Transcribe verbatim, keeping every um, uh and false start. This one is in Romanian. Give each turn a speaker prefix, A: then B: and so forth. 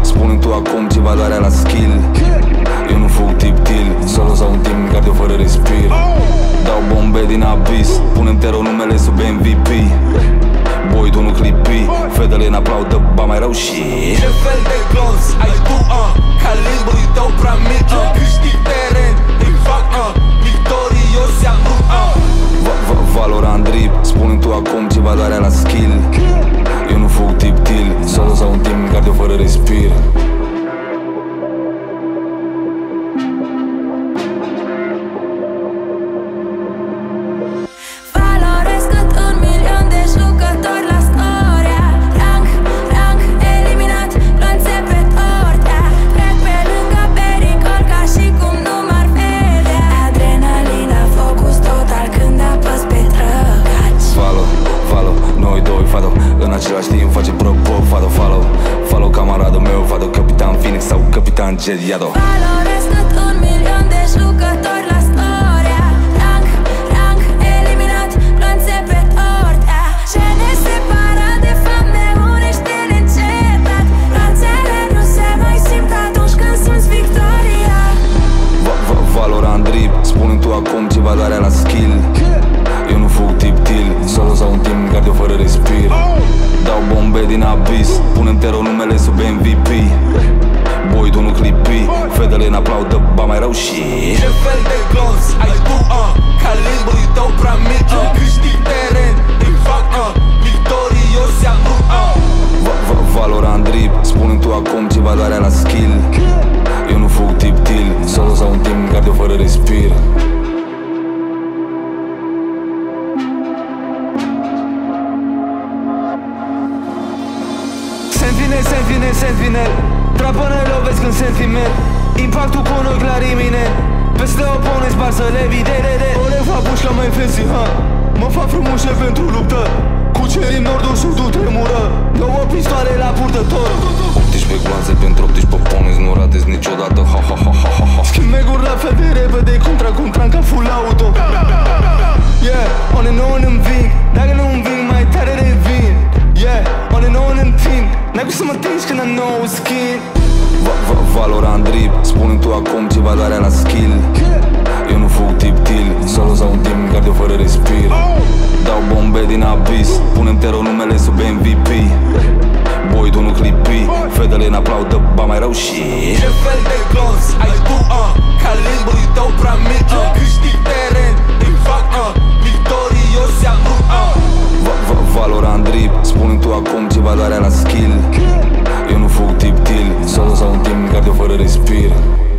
A: spune-mi tu acum ce valoare la skill. Eu nu fug tip-til, solo sau un team cardio fără respir. Dau bombe din abis, punem tero numele sub M V P. Boy, tu nu clipi, fetele în aplaudă, ba mai rău și
B: ce fel de glonț ai tu, uh? Calibrul tău prea mic, uh? Câștig teren, îi fac, uh? Victorios ia nu, uh?
A: Valorant drip, spune-mi tu acum ce valoare la skill. Eu nu fug tip-til, solo sau un team cardio fără respir. În același timp face propo, fado, follow Follow camaradul meu, fado, Capitan Phoenix sau Capitan Jet Yado.
C: Valorez cât un milion de jucători la Storia. Rank, rank, eliminat, glonțe pe tortea. Ce ne separă de fapt ne unește neîncetat. Rațele nu se mai simt atunci când simți victoria.
A: Valorant drip, spune-mi tu acum ce valoare la skill. Eu nu fug tip-til, solo sau un team cardio fără respir. Dau bombe din abis, punem tero numele sub M V P. Boy, tu nu clipi, fetele în aplaudă, ba mai rău și
B: ce fel de glonț ai tu, uh? Calibrul tău prea mic, uh? Câștig teren, îi fac, uh? Victorios ia nu, uh?
A: Valorant drip, spune-mi tu acum ce valoare la skill. Eu nu fug tip-til, solo sau un team cardio fără respir.
D: Sentinel, sentinel, sentinel. Trapă ne lovesc în sentiment. Impactul cu noi clar iminent. Peste oponenți par să le vide de de. O le fac pușca mai fancy, ha. Mă fac frumușe pentru luptă. Cucerim nordul, sudul tremură. Două pistoale la purtător.
A: optsprezece gloanțe pentru optsprezece oponenți, nu ratezi niciodată, ha ha ha ha ha ha.
D: Schimb meguri la fel de repede, contra contra ca full auto. Yeah, on and on înving. Dacă nu înving mai tare revin. Yeah, on and on întind. N-ai cum să mă atingi când am nou skin.
A: Valorant drip, spune-mi tu acum ce valoare la skill. Eu nu fug tip-til, solo sau un team cardio fără respir. Dau bombe din abis, punem tero numele sub M V P. Boy, tu nu clipi, fetele în aplaudă, ba mai rău și
B: ce fel de glonț ai tu, uh? Calibrul tău prea mic, uh? Câștig teren, îi fac, uh? Victorios ia nu, uh?
A: Valorant drip, spune-mi tu acum ce valoare la skill. Eu nu fug tip-til, solo sau un team cardio fără respir.